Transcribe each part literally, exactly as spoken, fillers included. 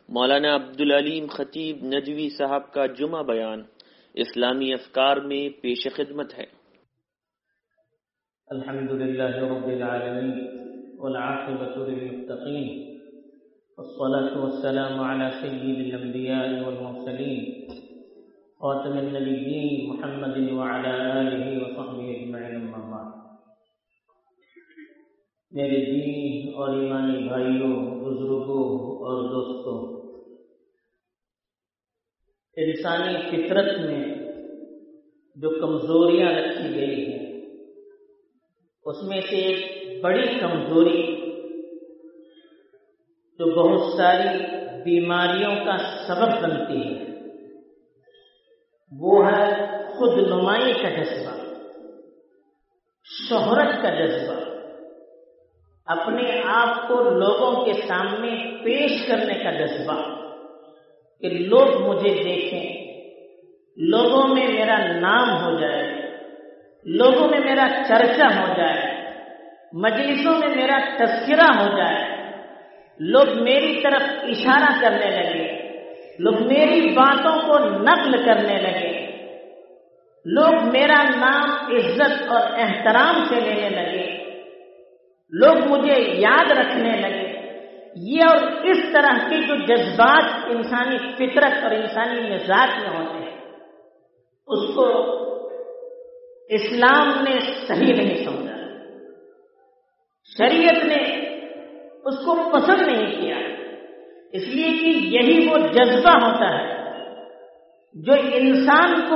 مولانا عبدالعلیم خطیب ندوی صاحب کا جمعہ بیان اسلامی افکار میں پیش خدمت ہے۔ الحمدللہ رب العالمین والعاقبۃ للمتقین والصلاة والسلام علی سید الانبیاء والمرسلین خاتم النبیین محمد وعلی آلہ وصحبہ اجمعین، اما بعد۔ میرے دینی اور ایمانی بھائیوں، بزرگوں اور دوستوں، انسانی فطرت میں جو کمزوریاں رکھی گئی ہیں اس میں سے ایک بڑی کمزوری جو بہت ساری بیماریوں کا سبب بنتی ہے وہ ہے خود نمائی کا جذبہ، شہرت کا جذبہ، اپنے آپ کو لوگوں کے سامنے پیش کرنے کا جذبہ کہ لوگ مجھے دیکھیں، لوگوں میں میرا نام ہو جائے، لوگوں میں میرا چرچا ہو جائے، مجلسوں میں میرا تذکرہ ہو جائے، لوگ میری طرف اشارہ کرنے لگے، لوگ میری باتوں کو نقل کرنے لگے، لوگ میرا نام عزت اور احترام سے لینے لگے، لوگ مجھے یاد رکھنے لگے۔ یہ اور اس طرح کے جو جذبات انسانی فطرت اور انسانی مزاج میں ہوتے ہیں اس کو اسلام نے صحیح نہیں سمجھا، شریعت نے اس کو پسند نہیں کیا، اس لیے کہ یہی وہ جذبہ ہوتا ہے جو انسان کو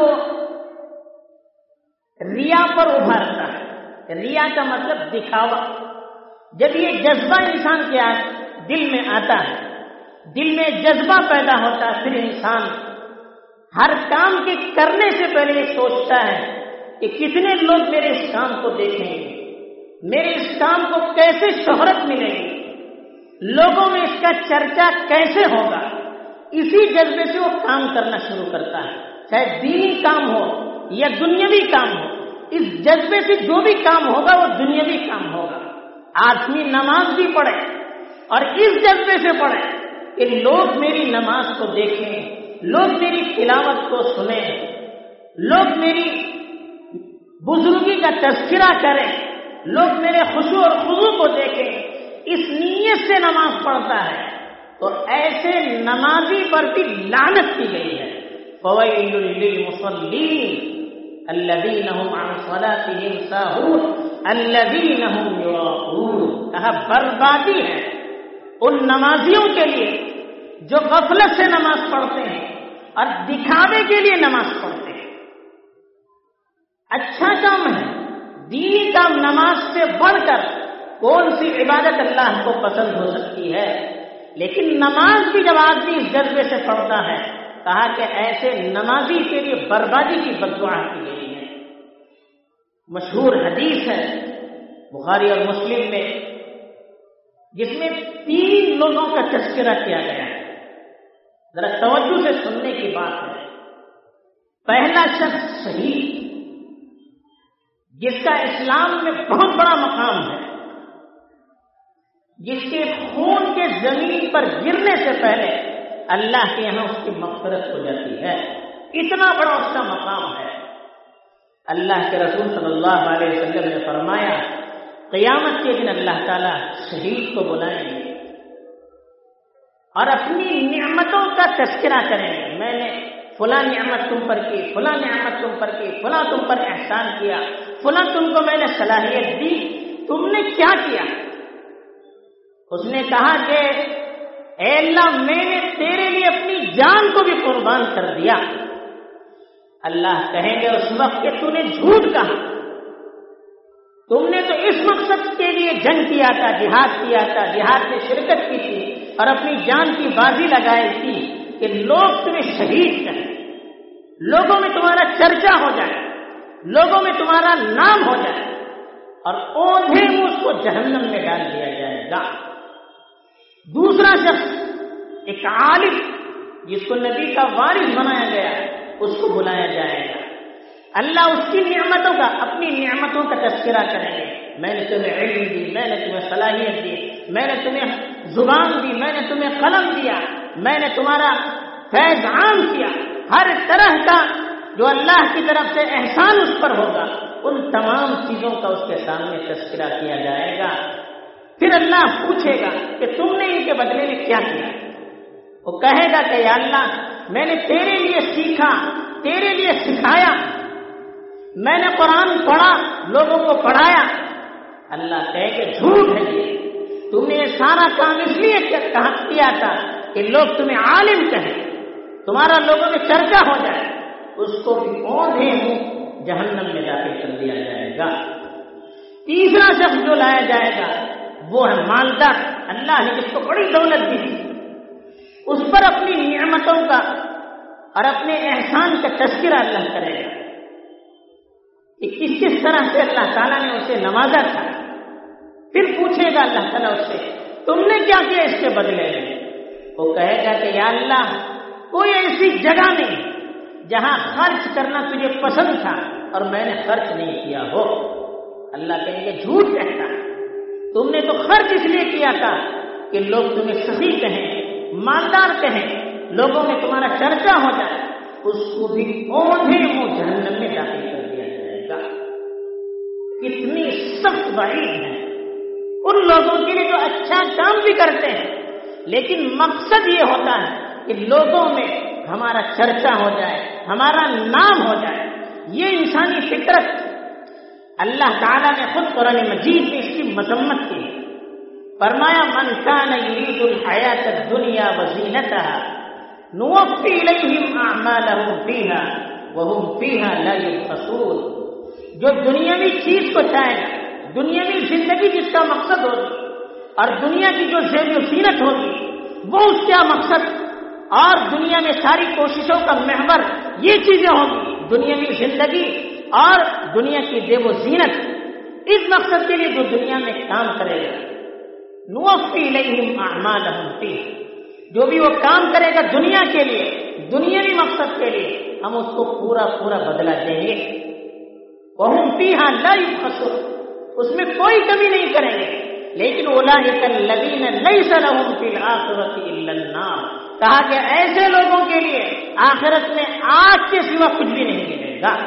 ریا پر ابھارتا ہے۔ ریا کا مطلب دکھاوا۔ جب یہ جذبہ انسان کے دل میں آتا ہے، دل میں جذبہ پیدا ہوتا ہے، پھر انسان ہر کام کے کرنے سے پہلے یہ سوچتا ہے کہ کتنے لوگ میرے اس کام کو دیکھیں گے، میرے اس کام کو کیسے شہرت ملے گی، لوگوں میں اس کا چرچا کیسے ہوگا۔ اسی جذبے سے وہ کام کرنا شروع کرتا ہے، چاہے دینی کام ہو یا دنیاوی کام ہو۔ اس جذبے سے جو بھی کام ہوگا وہ دنیاوی کام ہوگا۔ آدمی نماز بھی پڑھے اور اس جذبے سے پڑھے کہ لوگ میری نماز کو دیکھیں، لوگ میری تلاوت کو سنیں، لوگ میری بزرگی کا تذکرہ کریں، لوگ میرے خشوع اور خضوع کو دیکھیں، اس نیت سے نماز پڑھتا ہے تو ایسے نمازی پر بھی لعنت کی گئی ہے۔ فویل للمصلین الذین هم عن صلاتهم ساہون الذین هم یراؤون۔ کہا بربادی ہے ان نمازیوں کے لیے جو غفلت سے نماز پڑھتے ہیں اور دکھاوے کے لیے نماز پڑھتے ہیں۔ اچھا کام ہے، دینی کام نماز سے بڑھ کر کون سی عبادت اللہ کو پسند ہو سکتی ہے، لیکن نماز بھی جب آدمی اس جذبے سے پڑھتا ہے، کہا کہ ایسے نمازی کے لیے بربادی کی بددعا کی گئی ہے۔ مشہور حدیث ہے بخاری اور مسلم میں جس میں تین لوگوں کا تذکرہ کیا گیا ہے، ذرا توجہ سے سننے کی بات ہے۔ پہلا شخص شہید، جس کا اسلام میں بہت بڑا مقام ہے، جس کے خون کے زمین پر گرنے سے پہلے اللہ کے یہاں اس کی مغفرت ہو جاتی ہے، اتنا بڑا اس کا مقام ہے۔ اللہ کے رسول صلی اللہ علیہ وسلم نے فرمایا قیامت کے دن اللہ تعالیٰ شہید کو بلائیں گے اور اپنی نعمتوں کا تذکرہ کریں گے۔ میں نے فلاں نعمت تم پر کی، فلاں نعمت تم پر کی، فلاں تم پر احسان کیا، فلاں تم کو میں نے صلاحیت دی، تم نے کیا کیا؟ اس نے کہا کہ اے اللہ میں نے تیرے لیے اپنی جان کو بھی قربان کر دیا۔ اللہ کہیں گے اس وقت کہ تو نے جھوٹ کہا، تم نے تو اس مقصد کے لیے جنگ کیا تھا، جہاد کیا تھا، جہاد میں شرکت کی تھی اور اپنی جان کی بازی لگائی تھی کہ لوگ تمہیں شہید کریں، لوگوں میں تمہارا چرچا ہو جائے، لوگوں میں تمہارا نام ہو جائے اور اوندھے منہ اس کو جہنم میں ڈال دیا جائے گا۔ دوسرا شخص ایک عالم جس کو نبی کا وارث بنایا گیا، اس کو بلایا جائے گا، اللہ اس کی نعمتوں کا، اپنی نعمتوں کا تذکرہ کریں گے۔ میں نے تمہیں علم دی، میں نے تمہیں صلاحیت دی، میں نے تمہیں زبان دی، میں نے تمہیں قلم دیا، میں نے تمہارا فیض عام کیا، ہر طرح کا جو اللہ کی طرف سے احسان اس پر ہوگا ان تمام چیزوں کا اس کے سامنے تذکرہ کیا جائے گا۔ پھر اللہ پوچھے گا کہ تم نے ان کے بدلے میں کیا کیا؟ وہ کہے گا کہ یا اللہ میں نے تیرے لیے سیکھا، تیرے لیے سکھایا، میں نے قرآن پڑھا، لوگوں کو پڑھایا۔ اللہ کہے کہ جھوٹ ہے یہ، تم نے یہ سارا کام اس لیے کیا تھا کہ لوگ تمہیں عالم کہیں، تمہارا لوگوں میں چرچا ہو جائے۔ اس کو بھی اوندھے منہ جہنم میں داخل کر دیا جائے گا۔ تیسرا شخص جو لایا جائے گا وہ ہے مالدار۔ اللہ نے جس کو بڑی دولت دی اس پر اپنی نعمتوں کا اور اپنے احسان کا تذکرہ اللہ کرے گا کہ کس کس طرح سے اللہ تعالیٰ نے اسے نوازا تھا۔ پھر پوچھے گا اللہ تعالیٰ اس سے تم نے کیا کیا اس کے بدلے میں؟ وہ کہے گا کہ یا اللہ کوئی ایسی جگہ نہیں جہاں خرچ کرنا تجھے پسند تھا اور میں نے خرچ نہیں کیا ہو۔ اللہ کہیں گے جھوٹ کہتا، تم نے تو خرچ اس لیے کیا تھا کہ لوگ تمہیں سخی کہیں، مالدار کہیں، لوگوں میں تمہارا چرچا ہو جائے۔ اس کو بھی اوندھے منہ جہنم میں داخل کر دیا جائے گا۔ کتنی سخت وعید ہے ان لوگوں کے لیے جو اچھا کام بھی کرتے ہیں لیکن مقصد یہ ہوتا ہے کہ لوگوں میں ہمارا چرچا ہو جائے، ہمارا نام ہو جائے۔ یہ انسانی فطرت اللہ تعالیٰ نے خود قرآن مجید میں اس کی مذمت کی ہے۔ فرمایا من کان یرید الحیات الدنیا وزینتها نوفی الیہم اعمالهم فیہا وہم فیہا لا یبخسون۔ جو دنیاوی چیز کو چاہے گا، دنیاوی زندگی جس کا مقصد ہوگی اور دنیا کی جو زیب و زینت ہوگی وہ اس کا مقصد، اور دنیا میں ساری کوششوں کا محور یہ چیزیں ہوں گی، دنیاوی زندگی اور دنیا کی زیب و زینت۔ اس مقصد کے لیے جو دنیا میں کام کرے گا نوفی الیہم اعمالہم فیہ، جو بھی وہ کام کرے گا دنیا کے لیے، دنیاوی مقصد کے لیے، ہم اس کو پورا پورا بدلہ دیں گے۔ وہم فیہا لا یبخسون، اس میں کوئی کمی نہیں کریں گے۔ لیکن اولئک الذین لیس لہم فی الآخرۃ الا النار، کہا کہ ایسے لوگوں کے لیے آخرت میں آگ کے سوا کچھ بھی نہیں ملے گا۔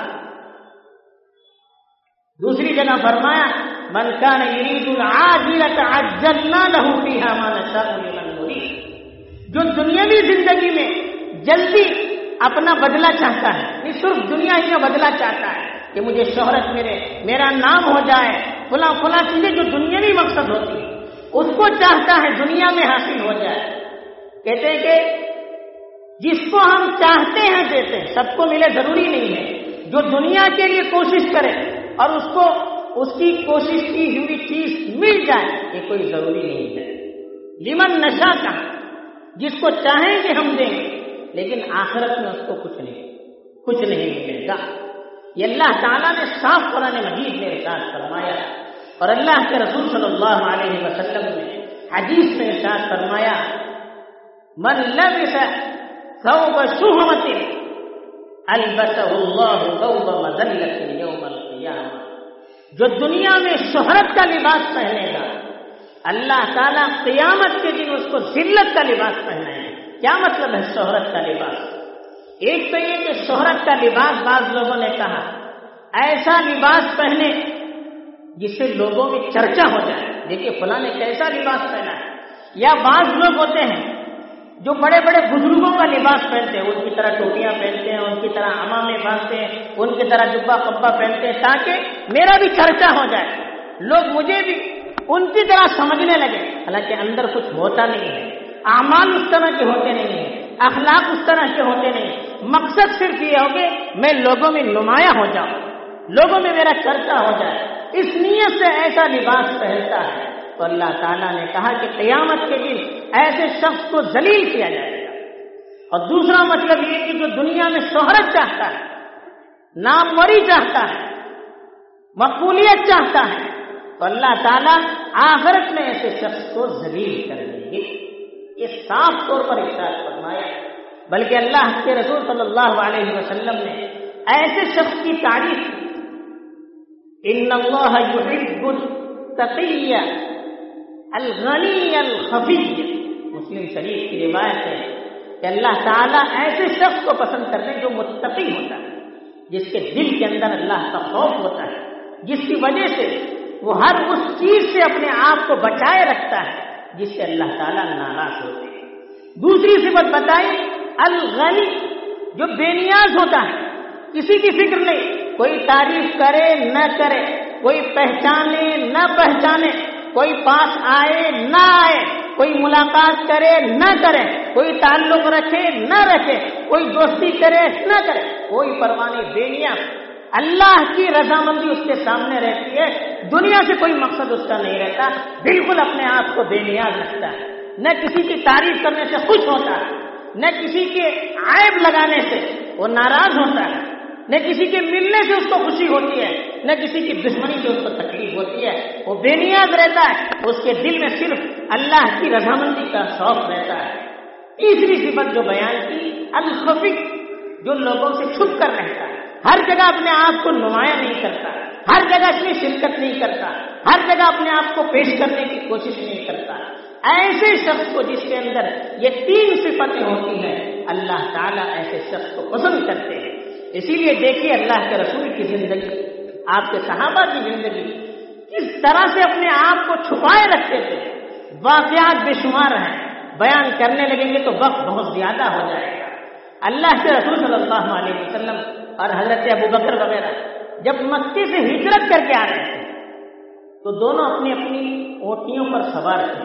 دوسری جگہ فرمایا من کان یرید العاجلۃ عجلنا لہ فیہا ما نشاء لمن نرید، جو دنیاوی زندگی میں جلدی اپنا بدلہ چاہتا ہے، نہیں صرف دنیا ہی میں بدلہ چاہتا ہے کہ مجھے شہرت ملے، میرا نام ہو جائے، فلاں فلاں چیزیں جو دنیاوی مقصد ہوتی ہے اس کو چاہتا ہے دنیا میں حاصل ہو جائے۔ کہتے ہیں کہ جس کو ہم چاہتے ہیں دیتے ہیں، سب کو ملے ضروری نہیں ہے۔ جو دنیا کے لیے کوشش کرے اور اس کو اس کی کوشش کی ہوئی چیز مل جائے، یہ کوئی ضروری نہیں ہے۔ لمن نشا کا، جس کو چاہیں گے ہم دیں گے، لیکن آخرت میں اس کو کچھ نہیں کچھ نہیں ملے گا۔ یہ اللہ تعالیٰ نے صاف قرآن مجید میں ارشاد فرمایا، اور اللہ کے رسول صلی اللہ علیہ وسلم نے حدیث میں ارشاد فرمایا من لبس ثوب شہمت البسہ اللہ ثوب مذلۃ یوم القیامہ، جو دنیا میں شہرت کا لباس پہنے گا اللہ تعالیٰ قیامت کے دن اس کو ذلت کا لباس پہنائے گا۔ کیا مطلب ہے شہرت کا لباس؟ ایک تو یہ کہ شہرت کا لباس بعض لوگوں نے کہا ایسا لباس پہنے جس سے لوگوں میں چرچا ہو جائے، دیکھیے فلاں نے کیسا لباس پہنا ہے۔ یا بعض لوگ ہوتے ہیں جو بڑے بڑے بزرگوں کا لباس پہنتے ہیں، ان کی طرح ٹوپیاں پہنتے ہیں، ان کی طرح عمامے باندھتے ہیں، ان کی طرح جبہ قبہ پہنتے ہیں تاکہ میرا بھی چرچا ہو جائے، لوگ مجھے بھی ان کی طرح سمجھنے لگے، حالانکہ اندر کچھ ہوتا نہیں ہے، اعمال اس طرح کے ہوتے نہیں ہیں، اخلاق اس طرح کے ہوتے نہیں، مقصد صرف یہ ہو کہ میں لوگوں میں نمایاں ہو جاؤں، لوگوں میں میرا چرچا ہو جائے، اس نیت سے ایسا لباس پہنتا ہے تو اللہ تعالیٰ نے کہا کہ قیامت کے دن ایسے شخص کو ذلیل کیا جائے گا۔ اور دوسرا مطلب یہ کہ جو دنیا میں شہرت چاہتا ہے، ناموری چاہتا ہے، مقبولیت چاہتا ہے، تو اللہ تعالیٰ آخرت میں ایسے شخص کو ذلیل کر دیں گے۔ یہ صاف طور پر ارشاد فرمایا، بلکہ اللہ کے رسول صلی اللہ علیہ وسلم نے ایسے شخص کی تعریف کی، ان اللہ یحب التقی الغنی الخفی، مسلم شریف کی روایت ہے کہ اللہ تعالیٰ ایسے شخص کو پسند کرتے ہیں جو متقی ہوتا ہے، جس کے دل کے اندر اللہ کا خوف ہوتا ہے، جس کی وجہ سے وہ ہر اس چیز سے اپنے آپ کو بچائے رکھتا ہے جس سے اللہ تعالیٰ ناراض ہوتے ہیں۔ دوسری صفت بتائی الغنی، جو بے نیاز ہوتا ہے، کسی کی فکر نہیں، کوئی تعریف کرے نہ کرے، کوئی پہچانے نہ پہچانے، کوئی پاس آئے نہ آئے، کوئی ملاقات کرے نہ کرے، کوئی تعلق رکھے نہ رکھے، کوئی دوستی کرے نہ کرے، کوئی پرواہ نہیں، بے نیاز۔ اللہ کی رضامندی اس کے سامنے رہتی ہے، دنیا سے کوئی مقصد اس کا نہیں رہتا، بالکل اپنے آپ کو بے نیاز رکھتا ہے، نہ کسی کی تعریف کرنے سے خوش ہوتا ہے، نہ کسی کے عیب لگانے سے وہ ناراض ہوتا ہے، نہ کسی کے ملنے سے اس کو خوشی ہوتی ہے، نہ کسی کی دشمنی سے اس کو تکلیف ہوتی ہے، وہ بے نیاز رہتا ہے، اس کے دل میں صرف اللہ کی رضامندی کا شوق رہتا ہے۔ تیسری صفت جو بیان کی الخفی، جو لوگوں سے چھپ کر رہتا ہے، ہر جگہ اپنے آپ کو نمایاں نہیں کرتا، ہر جگہ اس میں شرکت نہیں کرتا، ہر جگہ اپنے آپ کو پیش کرنے کی کوشش نہیں کرتا۔ ایسے شخص کو جس کے اندر یہ تین صفتیں ہوتی ہیں، اللہ تعالیٰ ایسے شخص کو پسند کرتے ہیں۔ اسی لیے دیکھیے اللہ کے رسول کی زندگی، آپ کے صحابہ کی زندگی کس طرح سے اپنے آپ کو چھپائے رکھتے تھے۔ واقعات بے شمار ہیں، بیان کرنے لگیں گے تو وقت بہت زیادہ ہو جائے گا۔ اللہ کے رسول صلی اللہ علیہ وسلم اور حضرت ابو بکر وغیرہ جب مکے سے ہجرت کر کے آ رہے تھے تو دونوں اپنی اپنی اونٹیوں پر سوار تھے۔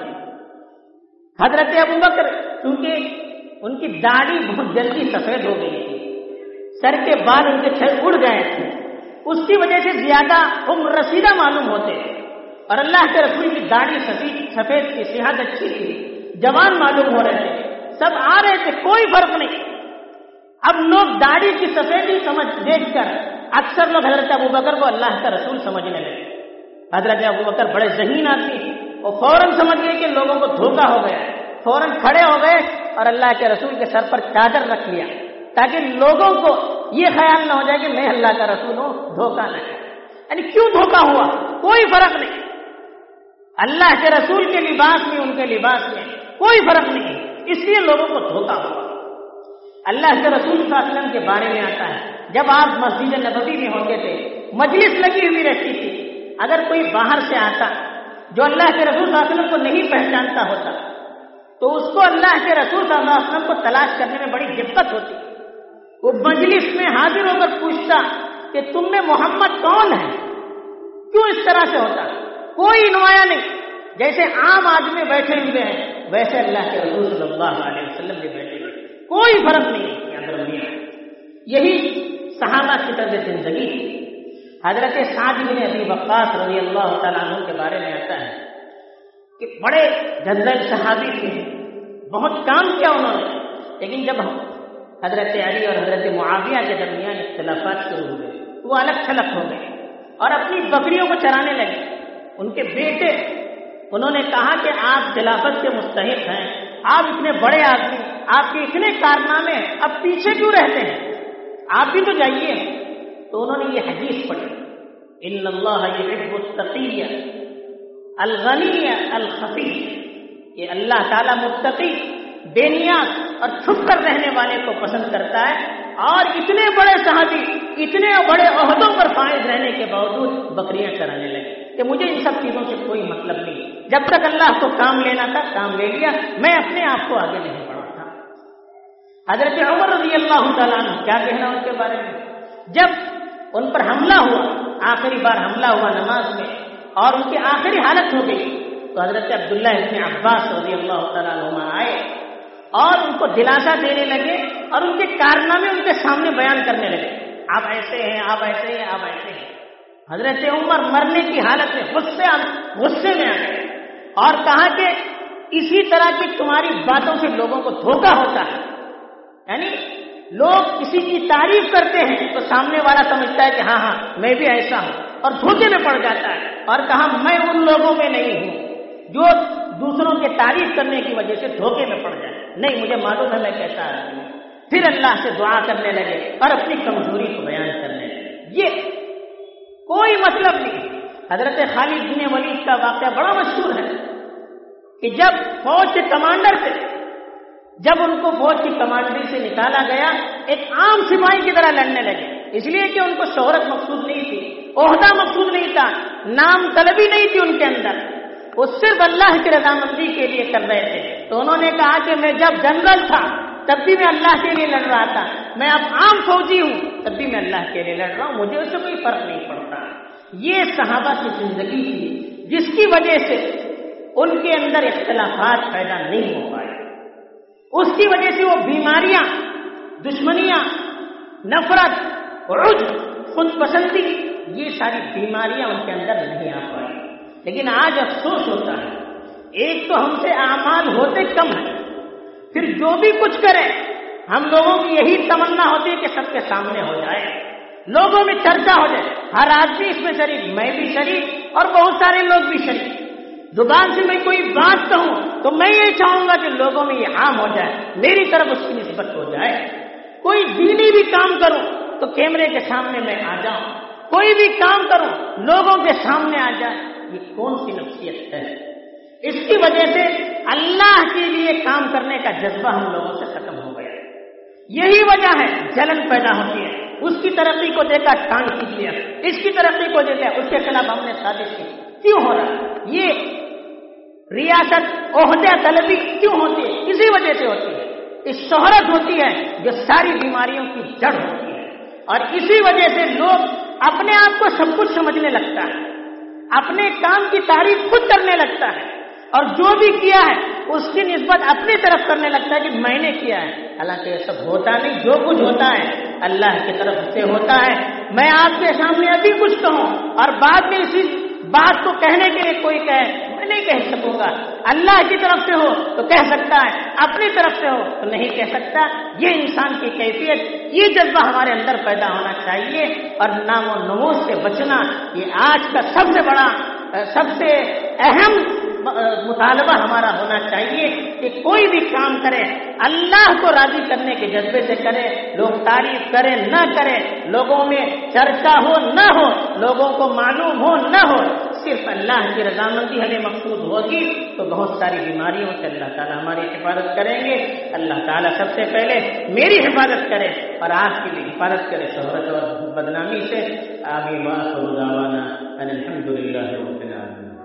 حضرت ابو بکر کیونکہ ان کی داڑھی بہت جلدی سفید ہو گئی تھی، سر کے بال ان کے چھل اڑ گئے تھے، اس کی وجہ سے زیادہ عمر رسیدہ معلوم ہوتے، اور اللہ کے رسول کی داڑھی سفید سفید کی صحت اچھی تھی، جوان معلوم ہو رہے تھے، سب آ رہے تھے، کوئی فرق نہیں۔ اب لوگ داڑھی کی سفیدی سمجھ دیکھ کر اکثر لوگ حضرت ابو بکر کو اللہ کا رسول سمجھنے لگے۔ حضرت ابو بکر بڑے ذہین آدمی، وہ فوراً سمجھ گئے کہ لوگوں کو دھوکہ ہو گیا، فوراً کھڑے ہو گئے اور اللہ کے رسول کے سر پر چادر رکھ لیا تاکہ لوگوں کو یہ خیال نہ ہو جائے کہ میں اللہ کا رسول ہوں، دھوکہ نہ ہے۔ یعنی کیوں دھوکہ ہوا؟ کوئی فرق نہیں، اللہ کے رسول کے لباس میں ان کے لباس میں کوئی فرق نہیں، اس لیے لوگوں کو دھوکہ ہوا۔ اللہ کے رسول صلی اللہ علیہ وسلم کے بارے میں آتا ہے، جب آپ مسجد نبوی میں ہوتے تھے، مجلس لگی ہوئی رہتی تھی، اگر کوئی باہر سے آتا جو اللہ کے رسول صلی اللہ علیہ وسلم کو نہیں پہچانتا ہوتا تو اس کو اللہ کے رسول صلی اللہ علیہ وسلم کو تلاش کرنے میں بڑی دقت ہوتی۔ وہ مجلس میں حاضر ہو کر پوچھتا کہ تم میں محمد کون ہے؟ کیوں اس طرح سے ہوتا؟ کوئی نمایاں نہیں، جیسے عام آدمی بیٹھے ہوئے ہیں ویسے اللہ کے رسول صلی اللہ علیہ وسلم بھی بیٹھے ہوئے، کوئی فرق نہیں ہے۔ یہی صحابہ کی طرز زندگی تھی۔ حضرت سعد بن ابی وقاص رضی اللہ تعالیٰ عنہ کے بارے میں آتا ہے کہ بڑے جلدل صحابی تھے، بہت کام کیا انہوں نے، لیکن جب حضرت علی اور حضرت معاویہ کے درمیان اختلافات شروع ہوئے تو وہ الگ تھلگ ہو گئے اور اپنی بکریوں کو چرانے لگے۔ ان کے بیٹے انہوں نے کہا کہ آپ خلافت کے مستحق ہیں، آپ اتنے بڑے آدمی، آپ کے اتنے کارنامے ہیں، اب پیچھے کیوں رہتے ہیں، آپ بھی تو جائیے۔ تو انہوں نے یہ حدیث پڑھی، ان اللہ یحب التقی الغنی الخفی، کہ اللہ تعالیٰ متقی، بے نیاز اور چھپ کر رہنے والے کو پسند کرتا ہے، اور اتنے بڑے صحابی اتنے بڑے عہدوں پر فائز رہنے کے باوجود بکریاں چرانے لگے کہ مجھے ان سب چیزوں سے کوئی مطلب نہیں، جب تک اللہ کو کام لینا تھا کام لے لیا، میں اپنے آپ کو آگے نہیں بڑھا تھا۔ حضرت عمر رضی اللہ تعالیٰ عنہ، کیا کہنا ان کے بارے میں، جب ان پر حملہ ہوا، آخری بار حملہ ہوا نماز میں اور ان کی آخری حالت ہو گئی، تو حضرت عبداللہ ابن عباس رضی اللہ تعالیٰ عنہ آئے اور ان کو دلاسا دینے لگے اور ان کے کارنامے ان کے سامنے بیان کرنے لگے، آپ ایسے ہیں، آپ ایسے ہیں، آپ ایسے ہیں۔ حضرت عمر مرنے کی حالت میں غصے غصے میں آ گئے اور کہا کہ اسی طرح کی تمہاری باتوں سے لوگوں کو دھوکہ ہوتا ہے، یعنی لوگ کسی کی تعریف کرتے ہیں تو سامنے والا سمجھتا ہے کہ ہاں ہاں میں بھی ایسا ہوں اور دھوکے میں پڑ جاتا ہے، اور کہا میں ان لوگوں میں نہیں ہوں جو دوسروں کے تعریف کرنے کی وجہ سے دھوکے میں پڑ جائے، نہیں مجھے معلوم ہے میں کیسا آدمی ہوں۔ پھر اللہ سے دعا کرنے لگے اور اپنی کمزوری کو بیان کرنے لگے۔ یہ کوئی مطلب نہیں۔ حضرت خالد بن ولید کا واقعہ بڑا مشہور ہے کہ جب فوج کے کمانڈر تھے جب ان کو فوج کی کمانڈری سے نکالا گیا ایک عام سپاہی کی طرح لڑنے لگے، اس لیے کہ ان کو شہرت مقصود نہیں تھی، عہدہ مقصود نہیں تھا، نام طلبی نہیں تھی ان کے اندر، وہ صرف اللہ کی رضامندی کے لیے کر رہے تھے۔ تو انہوں نے کہا کہ میں جب جنرل تھا تب بھی میں اللہ کے لیے لڑ رہا تھا، میں اب عام فوجی ہوں تب بھی میں اللہ کے لیے لڑ رہا ہوں، مجھے اس سے کوئی فرق نہیں پڑتا۔ یہ صحابہ کی زندگی تھی جس کی وجہ سے ان کے اندر اختلافات پیدا نہیں ہو پائے، اس کی وجہ سے وہ بیماریاں، دشمنیاں، نفرت، عجب، خود پسندی، یہ ساری بیماریاں ان کے اندر نہیں آ پائی۔ لیکن آج افسوس ہوتا ہے، ایک تو ہم سے اعمال ہوتے کم ہیں، پھر جو بھی کچھ کریں ہم لوگوں کی یہی تمنا ہوتی ہے کہ سب کے سامنے ہو جائے، لوگوں میں چرچا ہو جائے، ہر آدمی اس میں شریک، میں بھی شریک اور بہت سارے لوگ بھی شریک۔ زبان سے میں کوئی بات کہوں تو میں یہ چاہوں گا کہ لوگوں میں یہ عام ہو جائے، میری طرف اس کی نسبت ہو جائے۔ کوئی دینی بھی کام کروں تو کیمرے کے سامنے میں آ جاؤں، کوئی بھی کام کروں لوگوں کے سامنے آ جائے، یہ کون سی نفسیت ہے؟ اس کی وجہ سے اللہ کے لیے کام کرنے کا جذبہ ہم لوگوں سے ختم ہو گیا، یہی وجہ ہے جلن پیدا ہوتی ہے۔ اس کی ترقی کو دیکھا ٹانگ کھینچ لیا، اس کی ترقی کو دیکھا اس کے خلاف ہم نے سازش کی، کیوں ہو رہا؟ یہ ریاست عہدہ طلبی کیوں ہوتی ہے؟ اسی وجہ سے ہوتی ہے، اس شہرت ہوتی ہے جو ساری بیماریوں کی جڑ ہوتی ہے، اور اسی وجہ سے لوگ اپنے آپ کو سب کچھ سمجھنے لگتا ہے، اپنے کام کی تعریف خود کرنے لگتا ہے، اور جو بھی کیا ہے اس کی نسبت اپنی طرف کرنے لگتا ہے کہ میں نے کیا ہے، حالانکہ یہ سب ہوتا نہیں، جو کچھ ہوتا ہے اللہ کی طرف سے ہوتا ہے۔ میں آپ کے سامنے ابھی کچھ کہوں اور بعد میں اسی بات کو کہنے کے لیے کوئی کہے، میں نہیں کہہ سکوں گا، اللہ کی طرف سے ہو تو کہہ سکتا ہے، اپنی طرف سے ہو تو نہیں کہہ سکتا۔ یہ انسان کی کیفیت، یہ جذبہ ہمارے اندر پیدا ہونا چاہیے، اور نام و نمود سے بچنا یہ آج کا سب سے بڑا، سب سے اہم مطالبہ ہمارا ہونا چاہیے کہ کوئی بھی کام کرے اللہ کو راضی کرنے کے جذبے سے کرے، لوگ تعریف کریں نہ کریں، لوگوں میں چرچا ہو نہ ہو، لوگوں کو معلوم ہو نہ ہو، صرف اللہ کی رضامندی ہمیں مقصود ہوگی تو بہت ساری بیماریوں سے اللہ تعالیٰ ہماری حفاظت کریں گے۔ اللہ تعالیٰ سب سے پہلے میری حفاظت کرے اور آپ کی بھی حفاظت کرے شہرت اور بدنامی سے۔ آمین۔ وآخر دعوانا ان الحمد للہ رب العالمین۔